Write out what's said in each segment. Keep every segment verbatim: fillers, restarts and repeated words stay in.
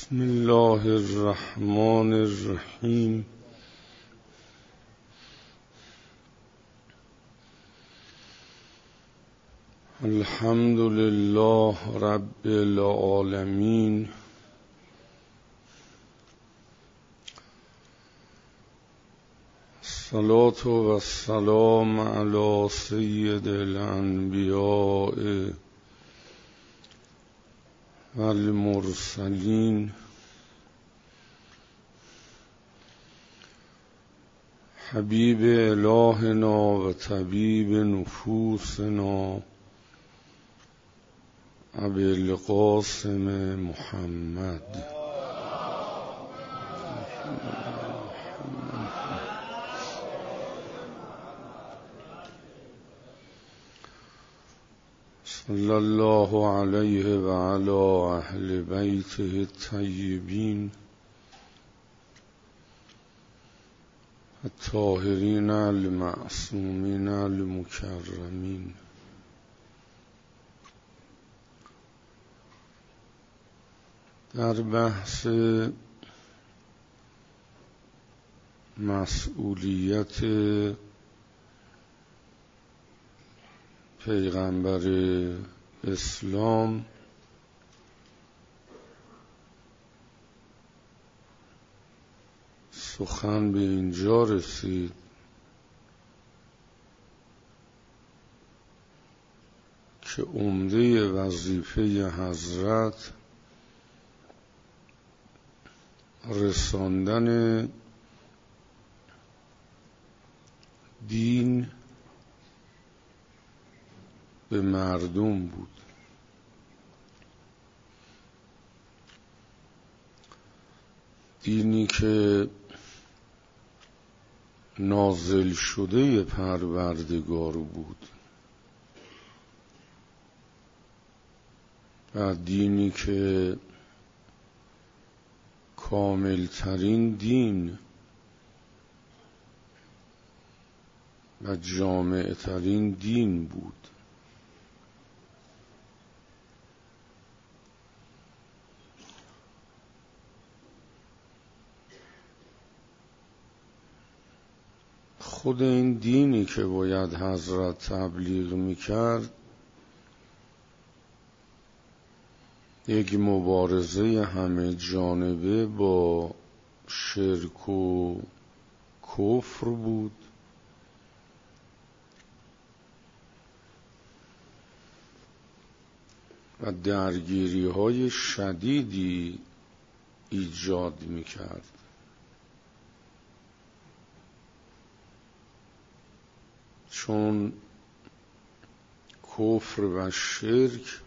بسم الله الرحمن الرحیم. الحمد لله رب العالمین. الصلاة و السلام علی سید الانبیاء و المرسلین حبیب الهنا و طبیب نفوسنا ابی القاسم محمد. صلی الله علیه و علی اهل بیته الطیبین الطاهرین المعصومین المکرمین. در بحث مسئولیت پیغمبر اسلام سخن به اینجا رسید که عمده وظیفه حضرت رساندن دین به مردم بود. دینی که نازل شده پروردگار بود و دینی که کاملترین دین و جامعترین دین بود. خود این دینی که باید حضرت تبلیغ میکرد یک مبارزه همه جانبه با شرک و کفر بود و درگیری های شدیدی ایجاد میکرد. چون کفر و شرک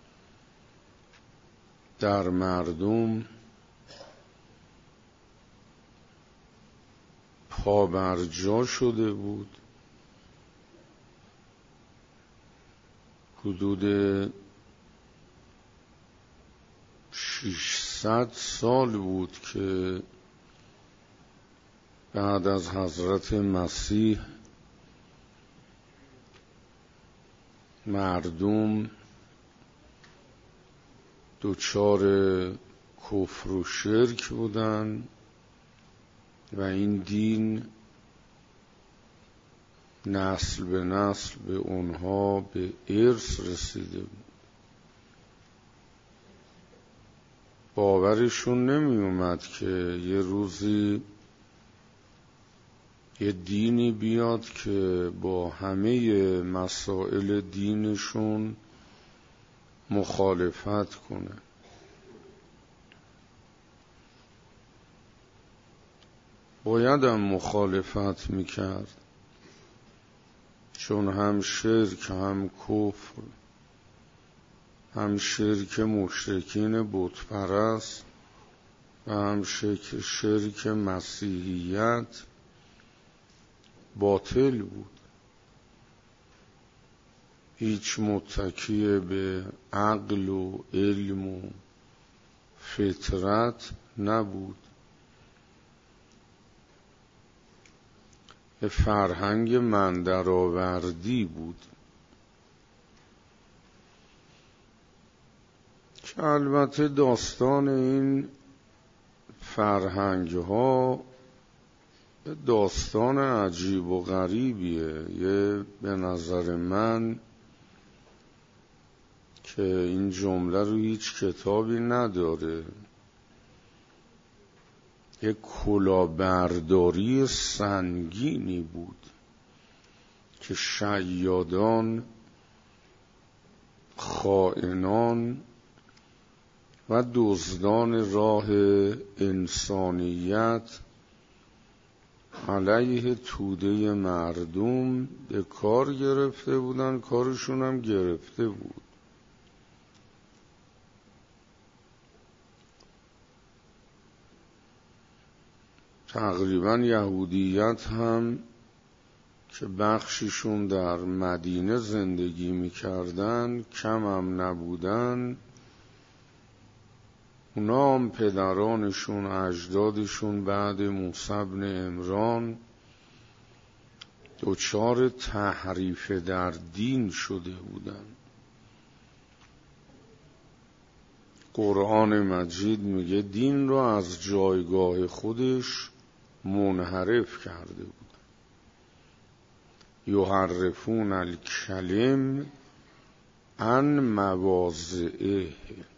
در مردم پابرجا شده بود. حدود ششصد سال بود که بعد از حضرت مسیح مردم دچار کفر و شرک بودن و این دین نسل به نسل به اونها به ارث رسیده بود. باورشون نمی اومد که یه روزی یه دینی بیاد که با همه مسائل دینشون مخالفت کنه. باید هم مخالفت میکرد، چون هم شرک هم کفر، هم شرک مشرکین بت پرست و هم شرک, شرک مسیحیت باطل بود. هیچ متکی به عقل و علم و فطرت نبود. یه فرهنگ مندرآوردی بود که البته داستان این فرهنگ ها داستان عجیب و غریبیه. یه به نظر من که این جمله رو هیچ کتابی نداره، یه کلاهبرداری سنگینی بود که شیادان، خائنان و دزدان راه انسانیت علیه توده مردم به کار گرفته بودن، کارشون هم گرفته بود. تقریبا یهودیت هم که بخششون در مدینه زندگی میکردن کم هم نبودن، اونا هم پدرانشون، اجدادشون بعد موسی بن عمران دچار تحریف در دین شده بودن. قرآن مجید میگه دین رو از جایگاه خودش منحرف کرده بودن. یحرفون الکلم عن مواضعه.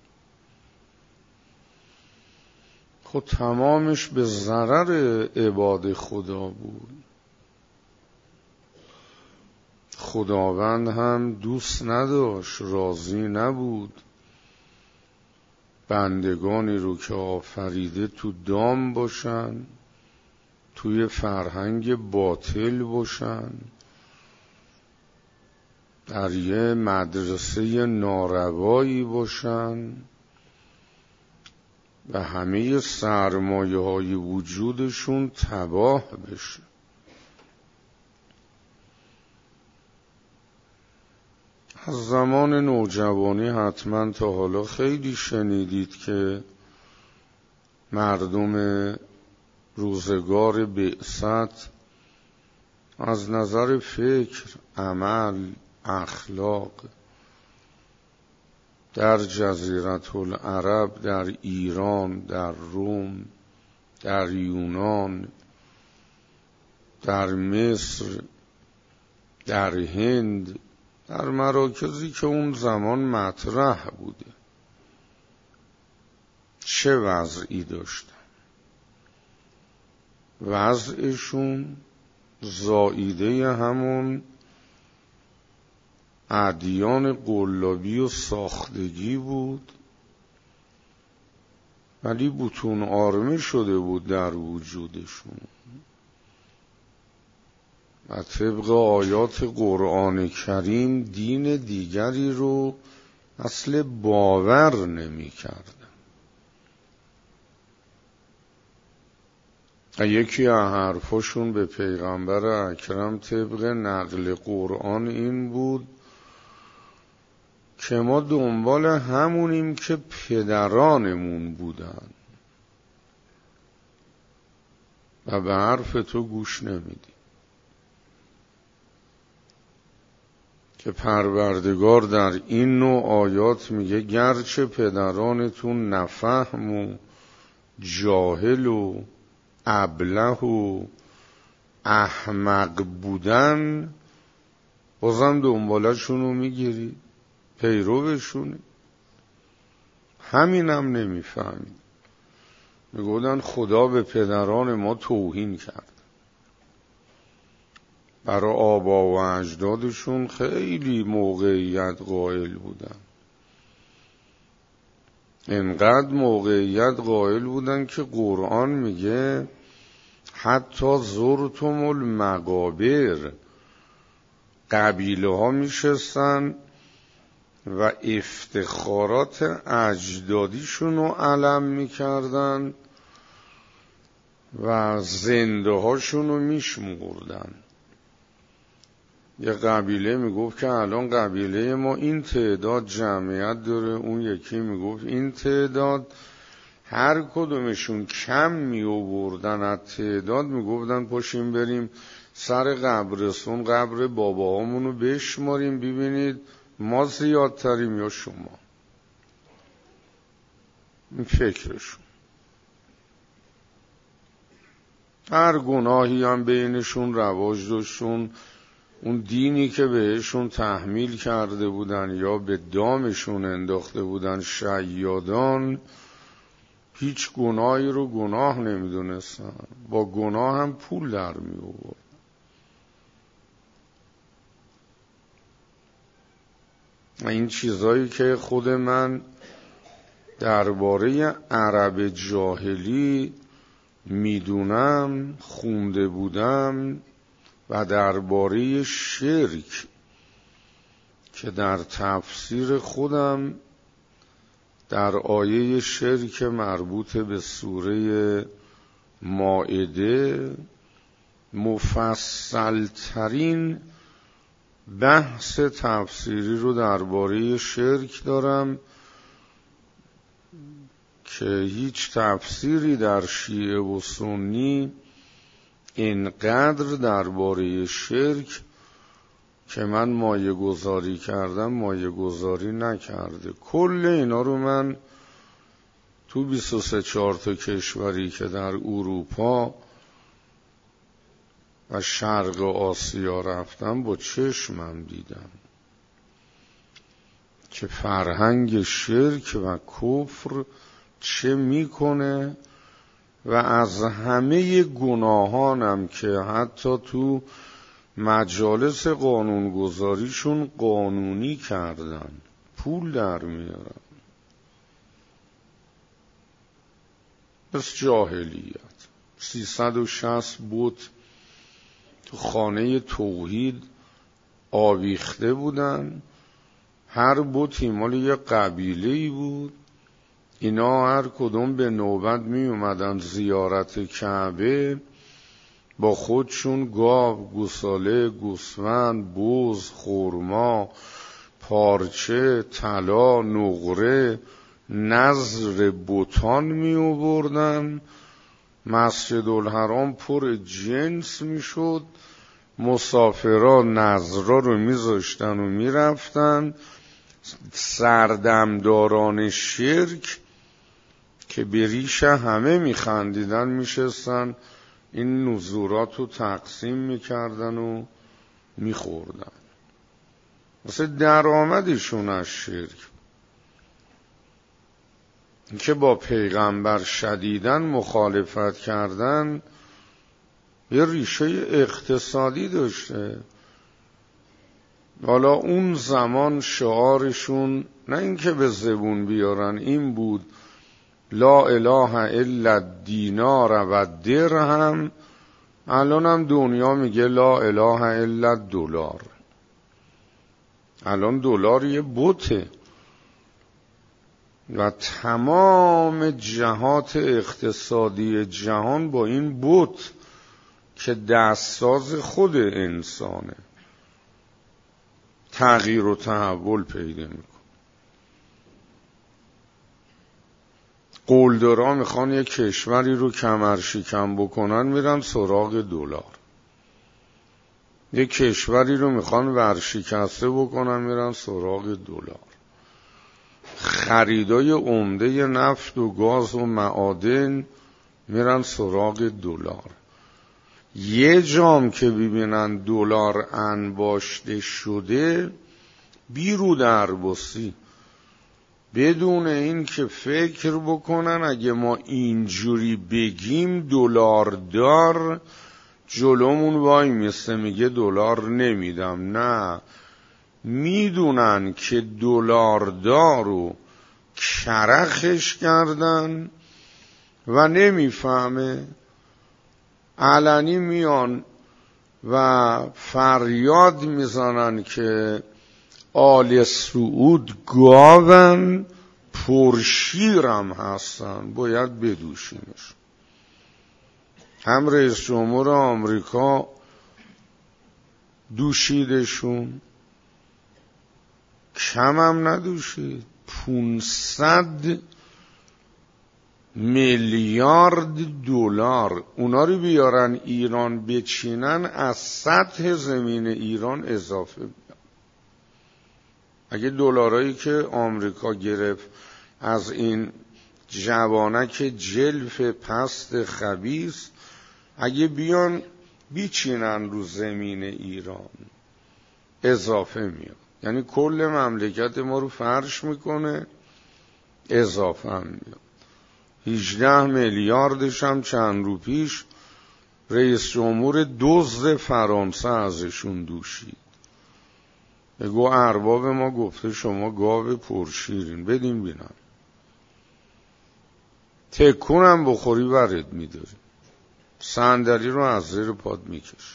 خب تمامش به ضرر عباد خدا بود. خداوند هم دوست نداشت، راضی نبود بندگانی رو که آفریده تو دام باشن، توی فرهنگ باطل باشن، در یه مدرسه ناروایی باشن و همه سرمایه های وجودشون تباه بشه. از زمان نوجوانی حتما تا حالا خیلی شنیدید که مردم روزگار بعثت از نظر فکر، عمل، اخلاق در جزیره العرب، در ایران، در روم، در یونان، در مصر، در هند، در مراکزی که اون زمان مطرح بوده، چه وضعی داشتن؟ وضعشون زائیده همون ادیان قلابی و ساختگی بود، ولی بطون آرمه شده بود در وجودشون و طبق آیات قرآن کریم دین دیگری رو اصل باور نمی کردن. یکی از حرفاشون به پیغمبر اکرم طبق نقل قرآن این بود که ما دنبال همونیم که پدرانمون بودن و به حرف تو گوش نمیدیم. که پروردگار در این نوع آیات میگه گرچه پدرانتون نفهم و جاهل و ابله و احمق بودن، بازم دنبالشونو میگیری، پیروشونه. همین هم نمیفهمید. میگودن خدا به پدران ما توهین کرد. برای آبا و اجدادشون خیلی موقعیت قائل بودن، انقدر موقعیت قائل بودن که قرآن میگه حتی زرتم المقابر، قبیله ها میشستن و افتخارات اجدادیشون رو علم میکردن و زنده هاشون رو میشمردن. یه قبیله میگفت که الان قبیله ما این تعداد جمعیت داره، اون یکی میگفت این تعداد. هر کدومشون کم میآوردن از تعداد، میگفتن پاشیم بریم سر قبرستون قبر باباهامون رو بشماریم ببینید ما زیادتریم یا شما. این فکرشون. هر گناهی هم بینشون رواج داشتون، اون دینی که بهشون تحمیل کرده بودن یا به دامشون انداخته بودن شیادان، هیچ گناهی رو گناه نمیدونستن، با گناه هم پول در می آورد. این چیزایی که خود من درباره عرب جاهلی میدونم، خونده بودم، و درباره شرک که در تفسیر خودم در آیه شرک مربوط به سوره مائده مفصلترین بحث تفسیری رو درباره شرک دارم که هیچ تفسیری در شیعه و سنی اینقدر درباره شرک که من مایه گذاری کردم مایه گذاری نکرده. کل اینا رو من تو بیست و سه چهار تا کشوری که در اروپا و شرق آسیا رفتم با چشمم دیدم که فرهنگ شرک و کفر چه میکنه، و از همه گناهانم که حتی تو مجالس قانونگذاریشون قانونی کردن پول در میارن. بس جاهلیت. سیصد و شصت بت تو خانه توحید آویخته بودن، هر بتی مال یه قبیله‌ای بود. اینا هر کدوم به نوبت می اومدن زیارت کعبه، با خودشون گاو، گوساله، گوسفند، بز، خرما، پارچه، طلا، نقره، نذر بتان می آوردن. مسجد الحرام پر جنس می شد. مسافرها نذرا رو می ذاشتن و می رفتن. سردمداران شرک که به ریش همه می خندیدن می شستن این نذورات رو تقسیم می کردن و می خوردن. مثل درآمدشون از شرک که با پیغمبر شدیداً مخالفت کردن یه ریشه اقتصادی داشته. حالا اون زمان شعارشون نه اینکه به زبون بیارن این بود لا اله الا الدینار و درهم. الان هم دنیا میگه لا اله الا دلار. الان دلار یه بته و تمام جهات اقتصادی جهان با این بت که دستساز خود انسانه تغییر و تحول پیدا میکنه. قلدرها میخوان یک کشوری رو کمرشکن بکنن میرن سراغ دلار، یک کشوری رو میخوان ورشکسته بکنن میرن سراغ دلار. خریدای عمده نفت و گاز و معادن میرن سراغ دلار. یه جام که ببینن دلار انباشته شده بیرو درباسی، بدون این که فکر بکنن اگه ما اینجوری بگیم دلار دار جلومون وای میسته میگه دلار نمیدم. نه، میدونن که دلار دارو کرخش کردن و نمیفهمه، علنی میان و فریاد میزنن که آل سعود گاون پرشیرم هستن باید بدوشیمش. هم رئیس جمهور آمریکا دوشیدشون، کم هم ندوشید. پونصد میلیارد دلار اونا رو بیارن ایران بچینن از سطح زمین ایران اضافه بیان. اگه دلارایی که آمریکا گرفت از این جوانک جلف پست خبیث اگه بیان بیچینن رو زمین ایران اضافه میاد، یعنی کل مملکت ما رو فرش میکنه، اضافه هم میاد. هجده میلیاردش هم چند رو پیش رئیس جمهور دزد فرانسه ازشون دوشید. بگو ارباب ما گفته شما گاو پرشیرین، بدین بینم تکونم بخوری ورد میداری، صندلی رو از زیر پاد میکش.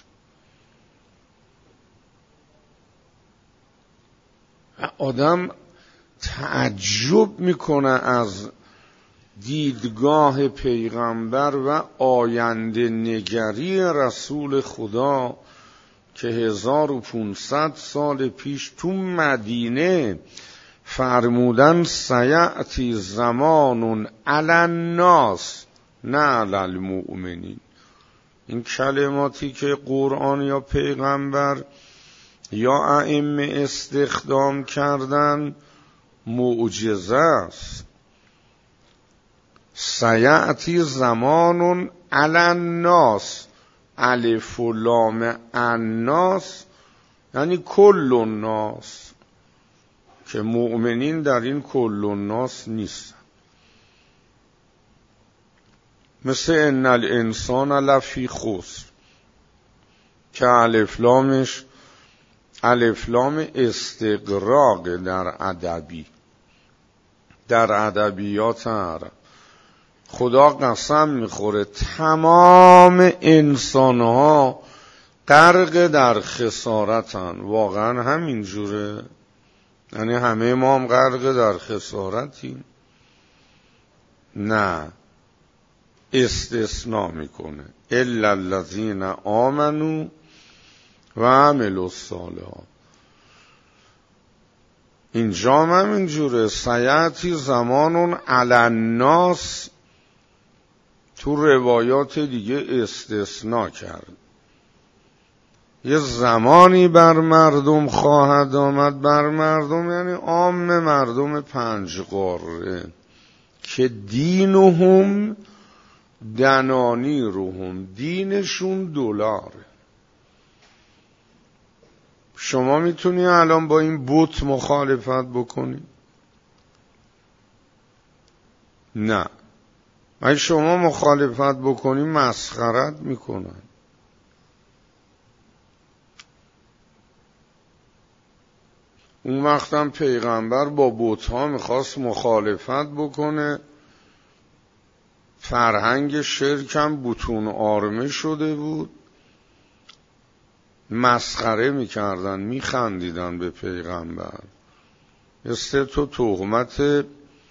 آدم تعجب میکنه از دیدگاه پیغمبر و آینده نگری رسول خدا که هزار و پونصد سال پیش تو مدینه فرمودن سیأتی زمان علی الناس نه علی المؤمنین. این کلماتی که قرآن یا پیغمبر یا ائمه استخدام کردن معجزه است. سیأتی زمان علی الناس، الف و لام الناس یعنی کل الناس، که مؤمنین در این کل الناس نیستن. مثل ان الانسان لفی خسر که الف لامش الف لام استغراق در ادبی، در ادبیات عرب. خدا قسم میخوره تمام انسانها غرق در خسارتن. واقعا همین جوره؟ یعنی همه ما هم غرق در خسارتیم؟ نه، استثناء میکنه الا الذین آمنوا و عملوا الصالحات. اینجا هم همین جوره. سیأتی زمان علی الناس تو روایات دیگه استثناء کرد. یه زمانی بر مردم خواهد آمد، بر مردم یعنی عام مردم پنج قاره، که دینهم دنانیرهم، دینشون دلاره. شما میتونی الان با این بت مخالفت بکنی؟ نه. اگه شما مخالفت بکنی مسخرت میکنن. اون وقتم پیغمبر با بت‌ها میخواست مخالفت بکنه، فرهنگ شرکم بتون آرمه شده بود، مسخره میکردن، میخندیدن به پیغمبر. یه سه تا تهمت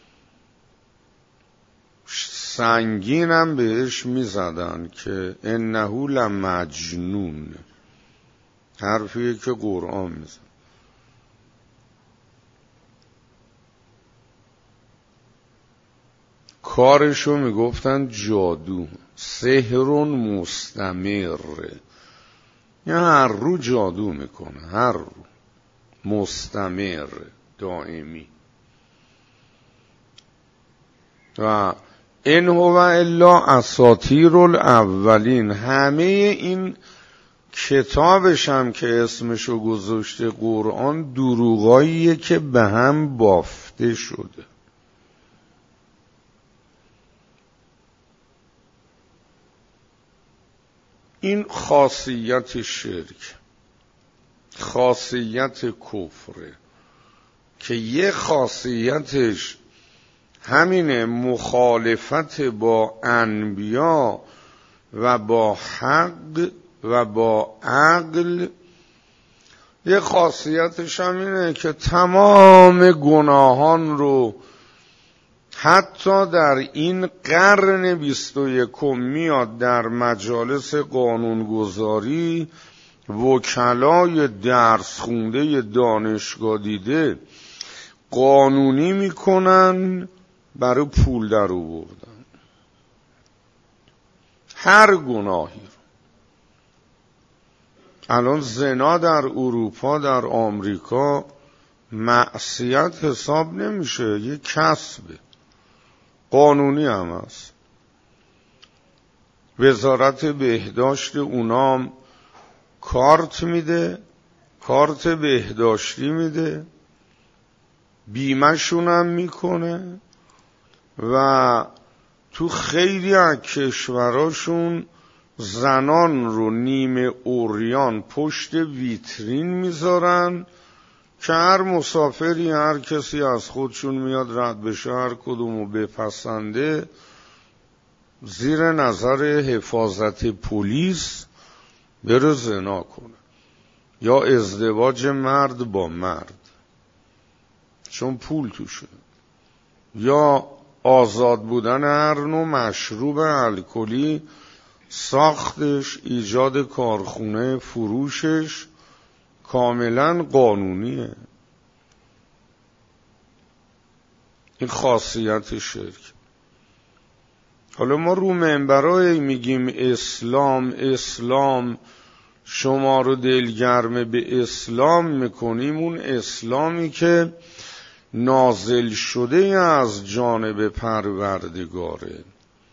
سنگینم بهش میزدن که انه لمجنون، حرفیه که قرآن میزن. کارشو میگفتن جادو، سحر مستمر، یعنی هر رو جادو میکنه، هر رو، مستمر، دائمی. و این هو الا اساطیر الاولین. همه این کتابش هم که اسمشو گذاشته قرآن دروغاییه که به هم بافته شده. این خاصیت شرک، خاصیت کفره، که یه خاصیتش همینه، مخالفت با انبیا و با حق و با عقل. یه خاصیتش همینه که تمام گناهان رو حتی در این قرن بیست و یکم میاد در مجالس قانونگذاری وکلای درس خونده دانشگاه دیده قانونی میکنن برای پول در آوردن هر گناهی رو. الان زنا در اروپا، در آمریکا معصیت حساب نمیشه، یه کسبه، قانونی هم هست. وزارت بهداشت اونام کارت میده، کارت بهداشتی میده، بیمه شونم میکنه و تو خیلی از کشوراشون زنان رو نیمه عریان پشت ویترین میذارن که هر مسافری، هر کسی از خودشون میاد رد بشه، هر کدومو بپسنده، زیر نظر حفاظت پلیس بره زنا کنه یا ازدواج مرد با مرد چون پول توشه، یا آزاد بودن هر نوع مشروب الکلی، ساختش، ایجاد کارخونه، فروشش کاملا قانونیه. این خاصیت شرک. حالا ما رو منبرای میگیم اسلام اسلام، شما رو دلگرم به اسلام میکنیم، اون اسلامی که نازل شده از جانب پروردگاره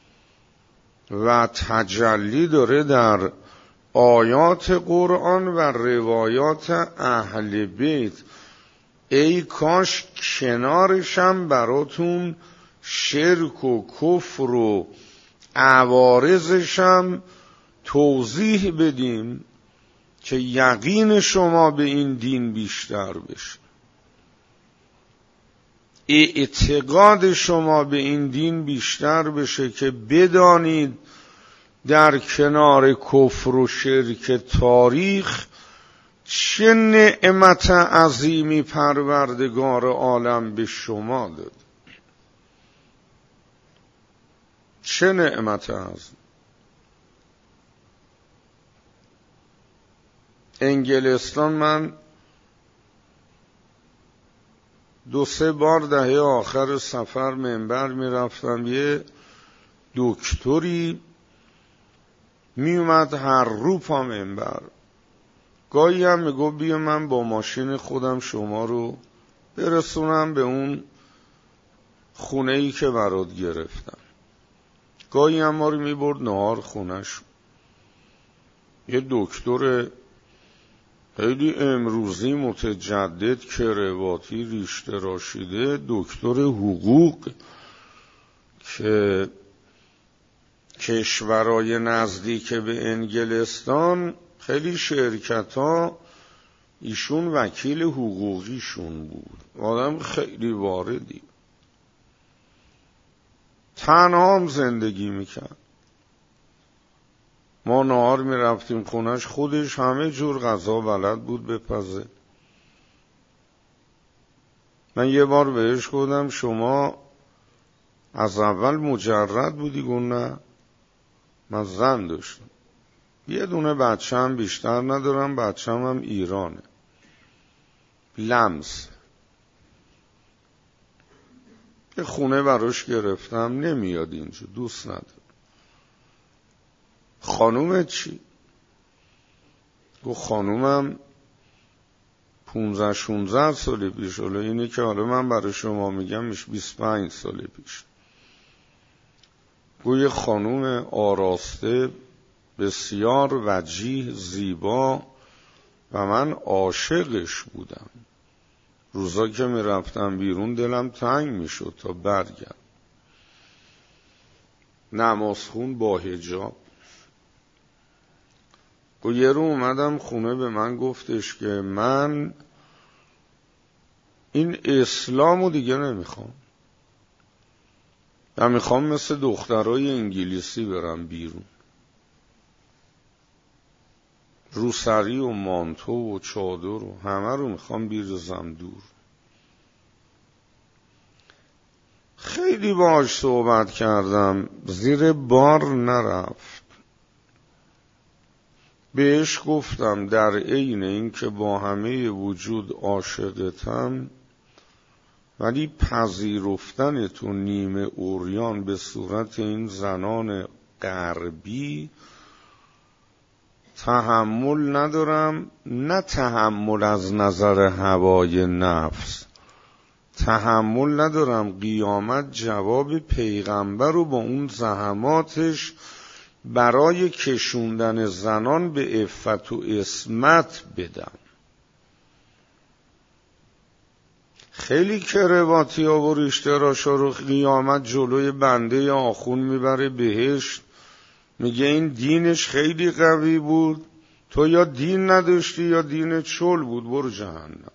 و تجلی داره در آیات قرآن و روایات اهل بیت. ای کاش کنارشم براتون شرک و کفر و عوارضشم توضیح بدیم که یقین شما به این دین بیشتر بشه، اعتقاد شما به این دین بیشتر بشه، که بدانید در کنار کفر و شرک تاریخ چه نعمت عظیمی پروردگار عالم به شما داد. چه نعمت عظیم. انگلستان من دو سه بار دهه آخر سفر منبر می رفتم، یه دکتری می اومد هر رو پا منبر، گاهی هم می گفت بیا من با ماشین خودم شما رو برسونم به اون خونه ای که برات گرفتم. گاهی هم ما رو می برد نهار خونش. یه دکتر خیلی امروزی متجدد کرواتی ریشته راشیده، دکتر حقوق، که کشورهای نزدیک به انگلستان خیلی شرکت ها ایشون وکیل حقوقیشون بود. آدم خیلی واردی، تنها هم زندگی میکرد. ما نهار می رفتیم خونش، خودش همه جور غذا بلد بود بپزه. من یه بار بهش گفتم شما از اول مجرد بودی؟ گفت نه، من زن داشتم، یه دونه بچه هم بیشتر ندارم، بچه هم, هم ایرانه، لمس. یه خونه براش گرفتم، نمیاد اینجا، دوست نداره. خانومت چی؟ گفت خانومم پونزده شونزده سال پیش، حالا اینه که حالا من برای شما میگم میشه بیست و پنج سال پیش. گفت یه خانوم آراسته، بسیار وجیه، زیبا، و من عاشقش بودم. روزا که میرفتم بیرون دلم تنگ میشد تا برگردم. نمازخون با حجاب. و یه رو اومدم خونه، به من گفتش که من این اسلامو دیگه نمیخوام، من میخوام مثل دخترای انگلیسی برم بیرون، روسری و مانتو و چادر و همه رو میخوام بیرزم دور. خیلی باهاش صحبت کردم، زیر بار نرفت. بهش گفتم در عین این که با همه وجود عاشقتم، ولی پذیرفتن تو نیمه عریان به صورت این زنان غربی تحمل ندارم. نه تحمل از نظر هوای نفس، تحمل ندارم قیامت جواب پیغمبر رو با اون زحماتش برای کشوندن زنان به عفت و عصمت بدم. خیلی کرواتی ها و ریشتراشا رو قیامت جلوی بنده آخون میبره بهشت، میگه این دینش خیلی قوی بود، تو یا دین نداشتی یا دین چل بود، برو جهنم.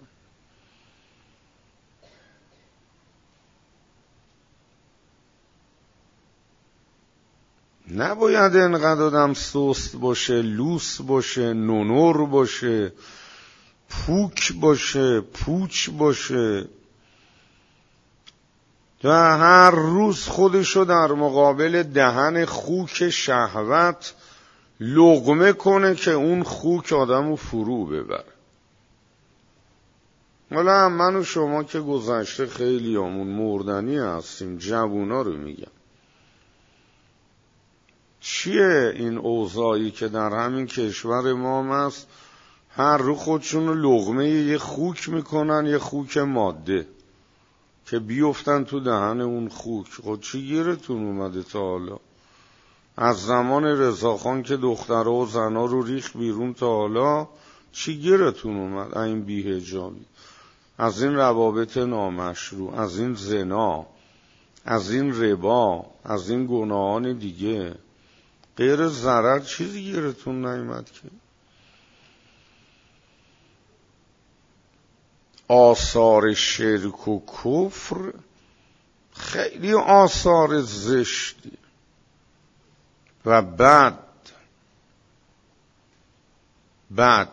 نباید اینقدر آدم سست باشه، لوس باشه، نونور باشه، پوک باشه، پوچ باشه و هر روز خودشو در مقابل دهن خوک شهوت لقمه کنه که اون خوک آدمو فرو ببره. حالا من و شما که گذشته خیلی همون مردنی هستیم، جوونا رو میگم. چیه این اوضاعی که در همین کشور ما هست؟ هر رو خودشون لقمه یه خوک میکنن، یه خوک ماده که بیفتن تو دهن اون خوک. خود چی گیرتون اومده تا حالا؟ از زمان رضاخان که دخترها و زنها رو ریخ بیرون تا حالا چی گیرتون اومد؟ این بی‌حجابی، از این روابط نامشروع، از این زنا، از این ربا، از این گناهان دیگه، غیر ضرر چیزی گیرتون نیامد که؟ آثار شرک و کفر خیلی آثار زشتی و بد بد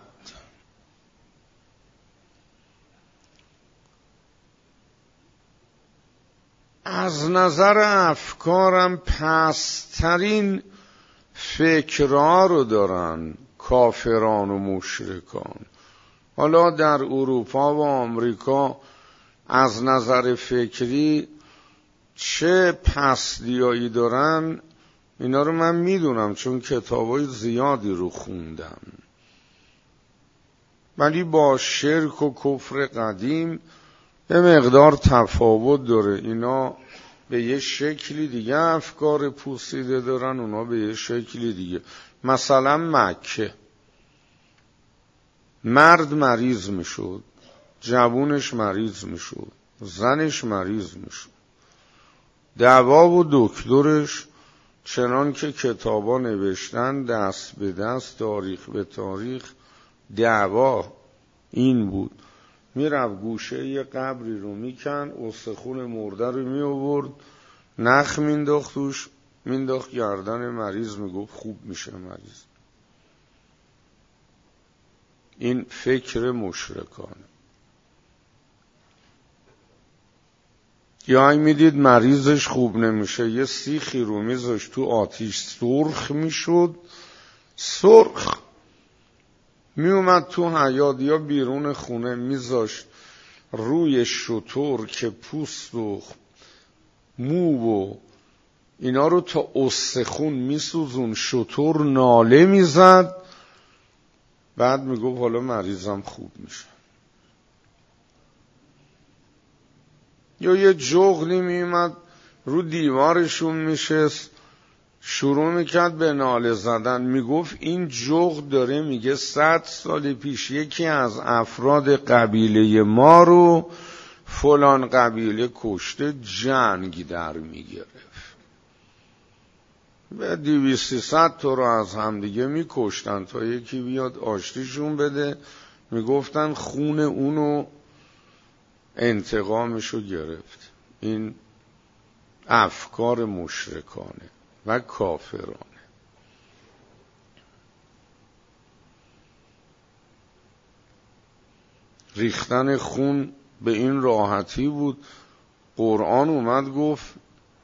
از نظر افکارم پسترین فکرها رو دارن کافران و مشرکان. حالا در اروپا و آمریکا از نظر فکری چه پستیایی دارن اینا رو من میدونم، چون کتابای زیادی رو خوندم. ولی با شرک و کفر قدیم یه مقدار تفاوت داره. اینا به یه شکلی دیگه افکار پوسیده دارن، اونا به یه شکلی دیگه. مثلا مکه مرد مریض میشد، جوونش مریض میشد، زنش مریض میشد، دوا و دکترش چنان که کتابا نوشتن دست به دست، تاریخ به تاریخ، دعوا این بود. میرفت گوشه یه قبری رو میکن، استخون مرده رو میآورد، نخ مینداخت توش، مینداخت گردن مریض، میگفت خوب میشه مریض. این فکر مشرکانه. یا این میدید مریضش خوب نمیشه، یه سیخی رو میذاش تو آتیش، سرخ میشد، سرخ میومد تو حیاط یا بیرون خونه، میذاشت روی شتر که پوست و مو و اینا رو تا استخون میسوزون، شتر ناله میزد، بعد میگفت حالا مریضم خوب میشه. یا یه جغلی میومد رو دیوارشون میشست، شروع میکرد به ناله زدن، میگفت این جغد داره میگه صد سال پیش یکی از افراد قبیله ما رو فلان قبیله کشته، جنگ در میگرفت. به دویست سیصد تا رو از همدیگه میکشتن تا یکی بیاد آشتیشون بده. میگفتن خون اونو انتقامشو گرفت. این افکار مشرکانه و کافرانه. ریختن خون به این راحتی بود. قرآن اومد گفت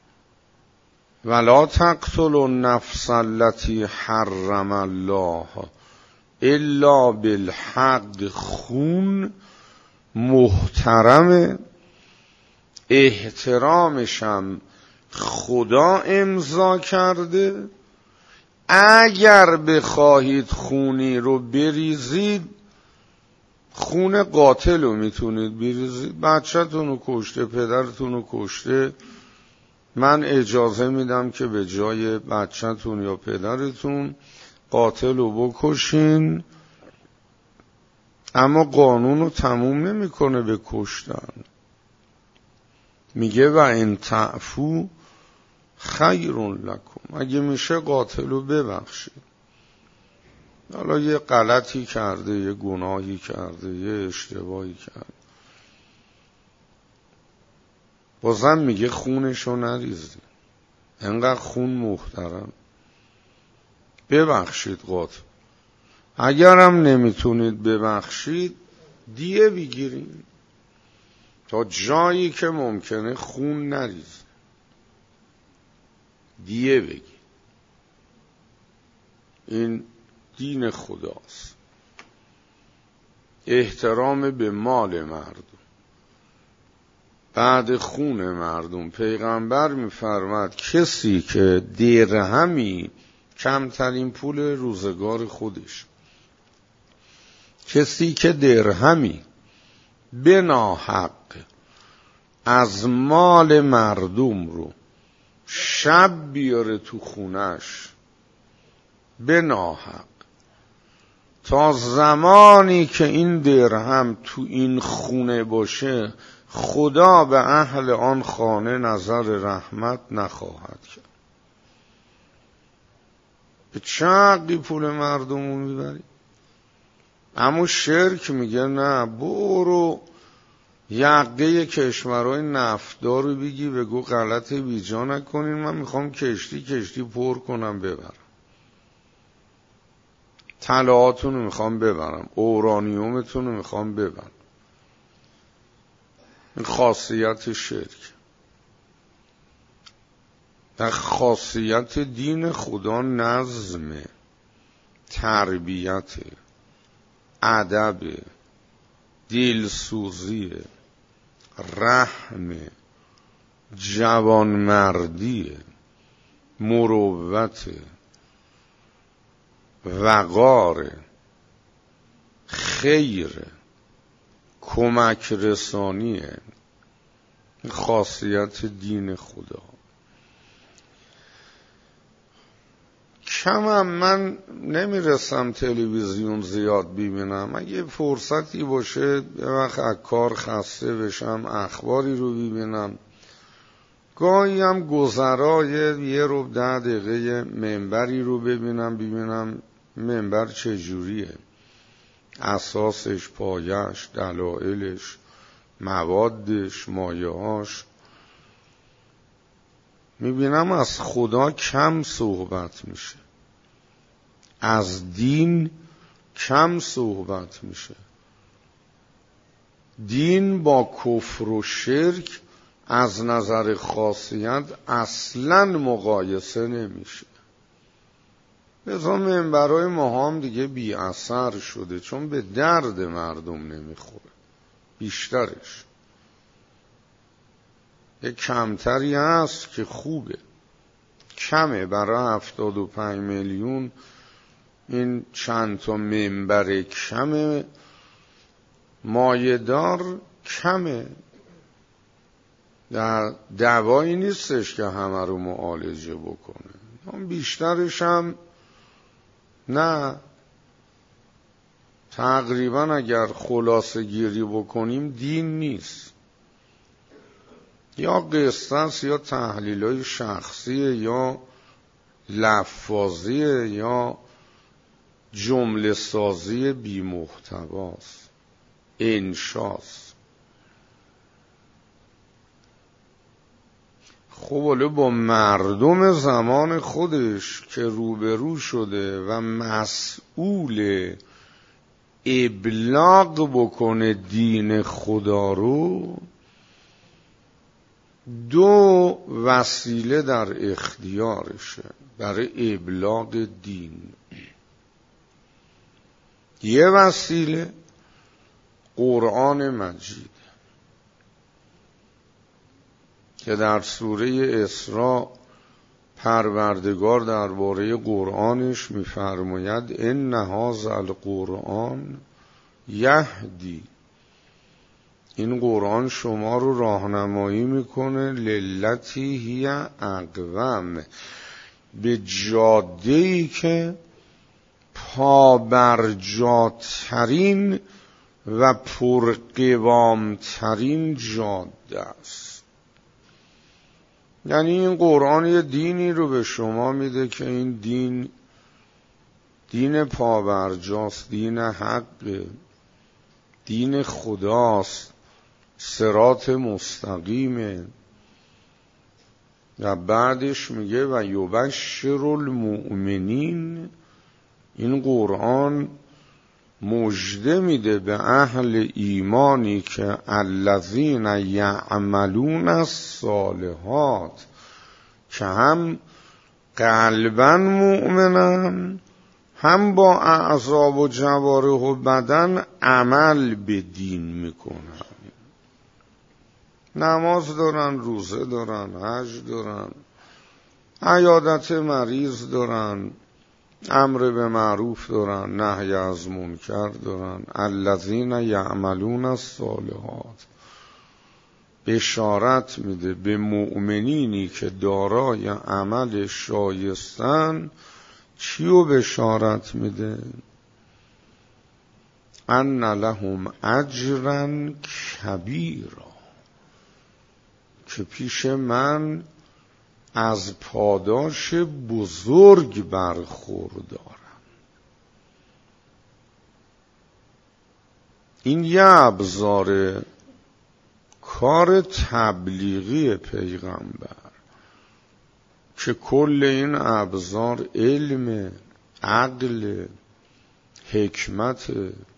ولا تقتلوا النفس التي حرم الله الا بالحق. خون محترمه، احترامشم خدا امضا کرده. اگر بخواهید خونی رو بریزید، خون قاتل رو میتونید بریزید. بچه‌تون رو کشته، پدرتون رو کشته، من اجازه میدم که به جای بچه‌تون یا پدرتون قاتل رو بکشین، اما قانون رو تموم نمیکنه به کشتن. میگه و ان تعفو خیر لکم، اگه میشه قاتل رو ببخشید. حالا یه غلطی کرده، یه گناهی کرده، یه اشتباهی کرده، بازم میگه خونشو نریزید، انقدر خون محترم، ببخشید قاتل. اگرم نمیتونید ببخشید دیه بگیرید تا جایی که ممکنه خون نریزه، دیه بگیر. این دین خداست، احترام به مال مردم، بعد خون مردم. پیغمبر میفرماد کسی که درهمی، کمترین پول روزگار خودش، کسی که درهمی به ناحق از مال مردم رو شب بیاره تو خونش به ناحق، تا زمانی که این درهم تو این خونه باشه خدا به اهل آن خانه نظر رحمت نخواهد کرد. به چه حقی پول مردم رو میبری؟ اما شرک میگه نه، برو یقه کشورهای نفتدار رو بگی بگو غلط بیجا نکنین، من میخوام کشتی کشتی پر کنم ببرم، طلاهاتون رو میخوام ببرم، اورانیومتون رو میخوام ببرم. این خاصیت شرک. در خاصیت دین خدا نظم، تربیت، ادب، دلسوزی، رحم، جوانمردی، مروت، وقار، خیر، کمک رسانیه. خاصیت دین خدا. کمم من نمیرسم تلویزیون زیاد ببینم، اگه فرصتی باشه یه وقت از کار خسته بشم اخباری رو ببینم، گاهی هم گذرای یه رو ده دقیقه منبری رو ببینم ببینم منبر چجوریه، اساسش، پایش، دلایلش، موادش، مایه‌هاش. میبینم از خدا کم صحبت میشه، از دین کم صحبت میشه. دین با کفر و شرک از نظر خاصیت اصلاً مقایسه نمیشه. لذا منبرهای ما هم دیگه بی اثر شده، چون به درد مردم نمیخوره. بیشترش یک کمتری هست که خوبه، کمه برای هفتاد و پنج میلیون این چند تا منبر کمه، مایه‌دار کمه. در دوایی نیستش که همه رو معالجه بکنه، هم بیشترش هم نه. تقریبا اگر خلاصه گیری بکنیم دین نیست، یا قصه است، یا تحلیل‌های شخصیه، یا لفاظیه، یا جمله سازی بی محتواست، انشاست. خب حالا با مردم زمان خودش که روبرو شده و مسئول ابلاغ بکنه دین خدا رو، دو وسیله در اختیارشه برای ابلاغ دین. یه وسیله قرآن مجید که در سوره اسراء پروردگار درباره قرآنش می‌فرماید ان هذا القرآن یهدی این قرآن شما رو راهنمایی میکنه للتی هی اقوم، به جاده‌ای که پابرجاترین و پرقوامترین جاده است. یعنی این قرآن یه دینی رو به شما میده که این دین دین پابرجاست، دین حق، دین خداست، صراط مستقیمه. و بعدش میگه و یبشر المؤمنین، این قرآن مژده میده به اهل ایمانی که الذین یعملون الصالحات، که هم قلبا مؤمنن، هم با اعضا و جوارح و بدن عمل به دین میکنن. نماز دارن، روزه دارن، حج دارن، عیادت مریض دارن، امر به معروف دارن، نهی از منکر دارن. الذین یعملون الصالحات بشارت میده به مؤمنینی که دارای عمل شایستن. چیو بشارت میده؟ ان لهم اجرا کبیرا، که پیش من از پاداش بزرگ برخوردارم. این یه ابزار کار تبلیغی پیغمبر که کل این ابزار علم، عقل، حکمت،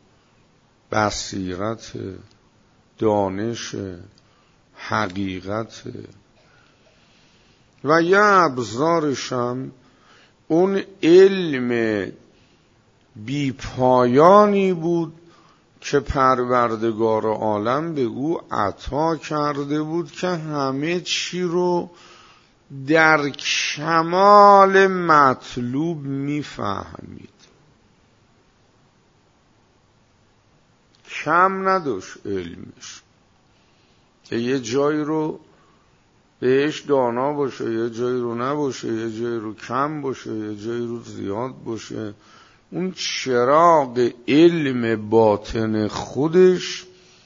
بصیرت، دانش، حقیقت. و یه ابزارش هم اون علم بی پایانی بود که پروردگار عالم به او عطا کرده بود که همه چی رو در کمال مطلوب میفهمید، کم نداشت علمش، که یه جایی رو بهش دانا باشه، یه جایی رو نباشه، یه جایی رو کم باشه، یه جایی رو زیاد باشه. اون چراغ علم باطن خودش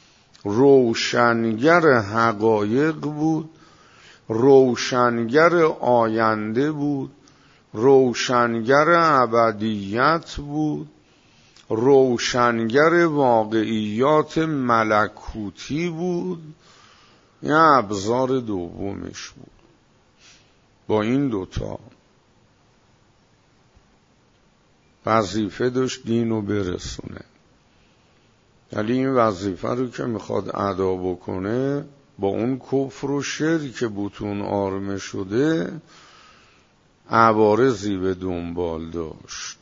روشنگر حقایق بود، روشنگر آینده بود، روشنگر ابدیت بود، روشنگر واقعیات ملکوتی بود. این ابزار دومش بود. با این دوتا وظیفه داشت دین رو برسونه. ولی این وظیفه رو که میخواد ادا بکنه، با اون کفر و شرک که بطون آرمه شده عوارضی به دنبال داشت.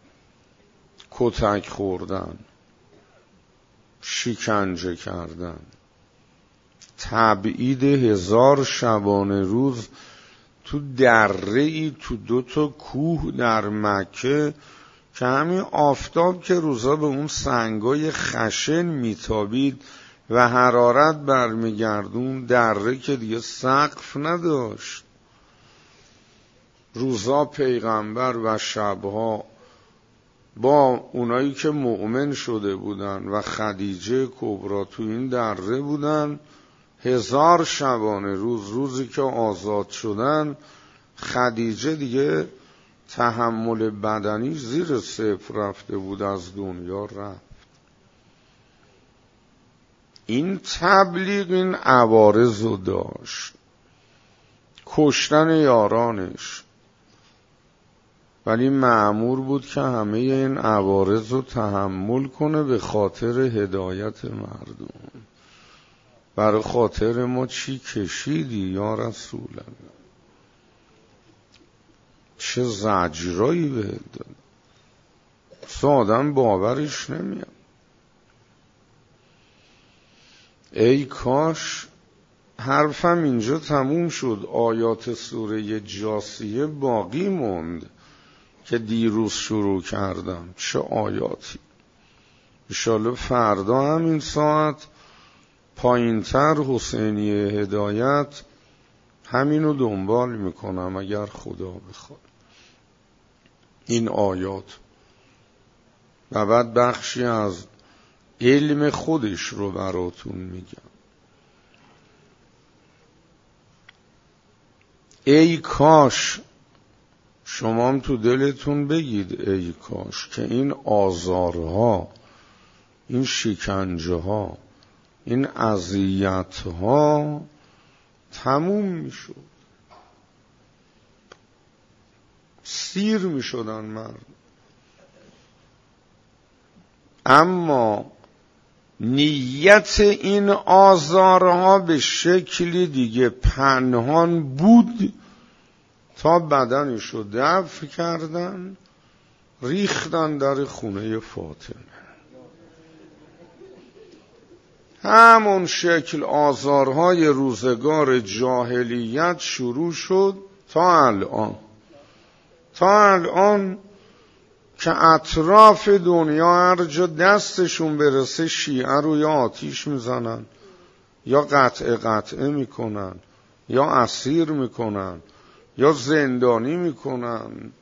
کتک خوردن، شکنجه کردن، تبعید هزار شبانه روز تو دره‌ای تو دو تا کوه در مکه، که همین آفتاب که روزا به اون سنگای خشن میتابید و حرارت برمیگردون، دره که دیگه سقف نداشت. روزا پیغمبر و شبها با اونایی که مؤمن شده بودن و خدیجه کبرا تو این دره بودن. هزار شبانه روز، روزی که آزاد شدن، خدیجه دیگه تحمل بدنی زیر صفر رفته بود، از دنیا رفت. این تبلیغ این عوارض رو داشت، کشتن یارانش، ولی مأمور بود که همه این عوارض رو تحمل کنه به خاطر هدایت مردم. برای خاطر ما چی کشیدی یا رسول الله؟ چه زجرایی بهت داد، آدم باورش نمیاد. ای کاش حرفم اینجا تموم شد، آیات سوره جاثیه باقی موند که دیروز شروع کردم. چه آیاتی! انشالله فردا همین ساعت پایینتر حسینیه هدایت همینو دنبال میکنم اگر خدا بخواد. این آیات و بعد بخشی از علم خودش رو براتون میگم. ای کاش شما هم تو دلتون بگید ای کاش که این آزارها، این شکنجه ها، این اذیت ها تموم میشد، سیر میشدن مردم. اما نیت این آزارها به شکلی دیگه پنهان بود تا بدنشو دفن کردن، ریختن در خونه فاطمه. همون شکل آزارهای روزگار جاهلیت شروع شد تا الان، تا الان که اطراف دنیا هر جا دستشون برسه شیعه رو یا آتیش میزنن یا قطع قطعه میکنن یا اسیر میکنن یا زندانی میکنن.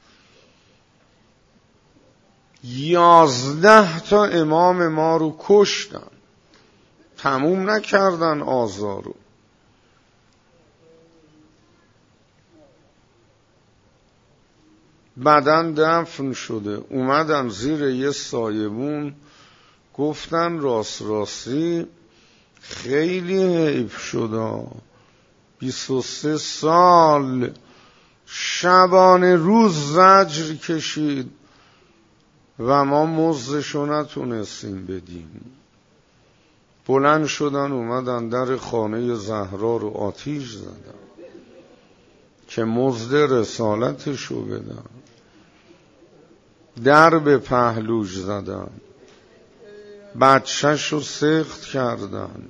یازده تا امام ما رو کشتن، تموم نکردن آزارو. بدن دفن شده، اومدن زیر یه سایبون گفتن راست راستی خیلی حیف شده، بیست و سه سال شبانه روز زجر کشید و ما مزدشو نتونستیم بدیم. بلند شدن اومدن در خانه زهرا رو آتیش زدن که مزد رسالتشو بدن، در به پهلوش زدن، بچه‌شو سخت کردن.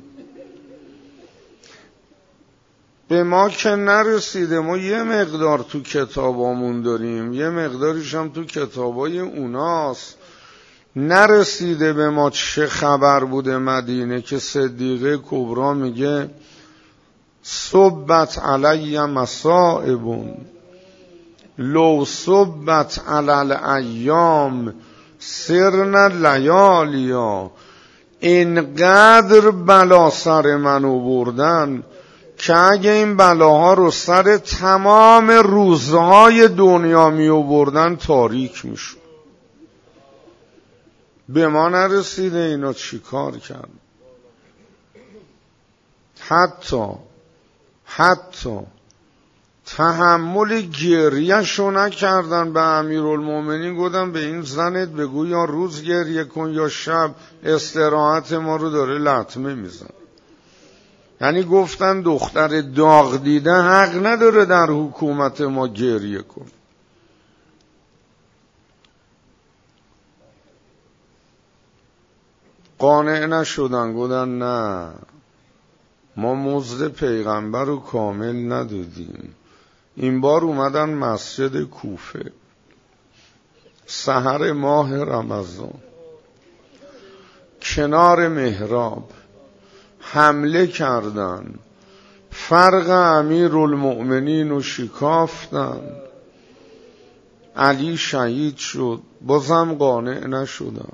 به ما که نرسیده، ما یه مقدار تو کتابامون داریم، یه مقداریش هم تو کتابای اوناست. نرسیده به ما چه خبر بوده مدینه که صدیقه کبرا میگه صبت علی مصائب لو صبت علی الایام سرنا لیالیا. اینقدر بلا سر منو بردن که اگه این بلاها رو سر تمام روزهای دنیا می آوردن تاریک میشد. به ما نرسیده اینا چی کار کرد. حتی حتی تحمل گریه‌شو نکردن. به امیرالمومنین گفتن به این زنت بگو یا روز گریه کن یا شب، استراحت ما رو داره لطمه میزن. یعنی گفتن دختر داغ دیده حق نداره در حکومت ما گریه کن. قانع نشدن، گفتن نه ما مزد پیغمبر رو کامل ندادیم. این بار اومدن مسجد کوفه سحر ماه رمضان کنار محراب حمله کردن، فرق امیرالمؤمنین رو شکافتن. علی شهید شد، بازم قانع نشدن.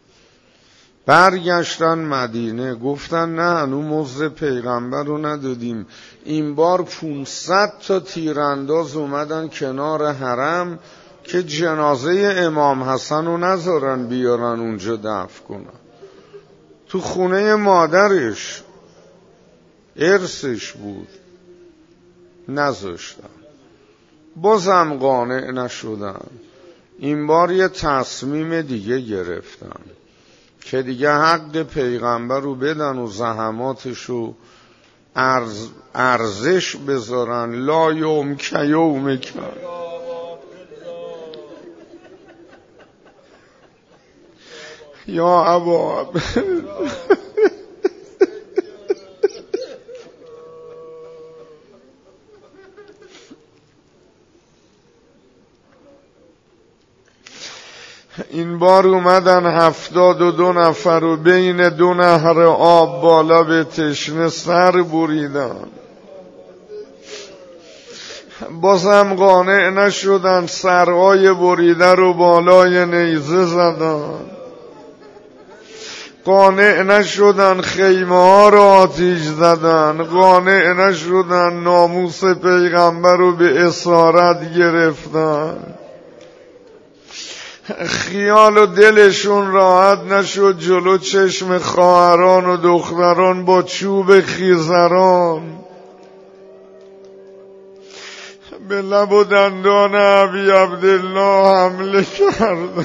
برگشتن مدینه گفتن نه هنوز مزد پیغمبر رو ندادیم. این بار پونصد تا تیرانداز اومدن کنار حرم که جنازه امام حسن رو نذارن بیارن اونجا دفن کنن، تو خونه مادرش ارثش بود، نذاشتن. بازم قانع نشدن. این بار یه تصمیم دیگه گرفتن که دیگه حق پیغمبر رو بدن و زحماتش رو ارز ارزش بذارن. لا یوم که یوم که یا ابا این بار اومدن هفتاد و دو نفر و بین دو نهر آب بالا به تشنه سر بریدن، بازم قانع نشدن، سرهای بریده رو بالای نیزه زدن، قانع نشدن، خیمه ها رو آتیش زدن، قانع نشدن، ناموس پیغمبر رو به اسارت گرفتن. خیال و دلشون راحت نشد، جلو چشم خواهران و دختران با چوب خیزران به لب و دندان ابی عبدالله حمله کردن.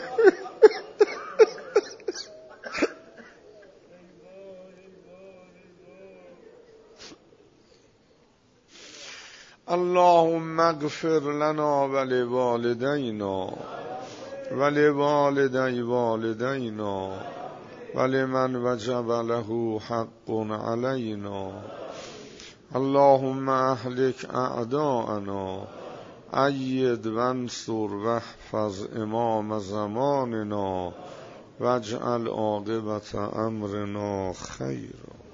اللهم اغفر لنا ولوالدینا ولوالدی والدینا ولمن وجب له حق علینا. اللهم اهلك اعداءنا اید وانصر واحفظ امام زماننا واجعل عاقبت امرنا خیرا.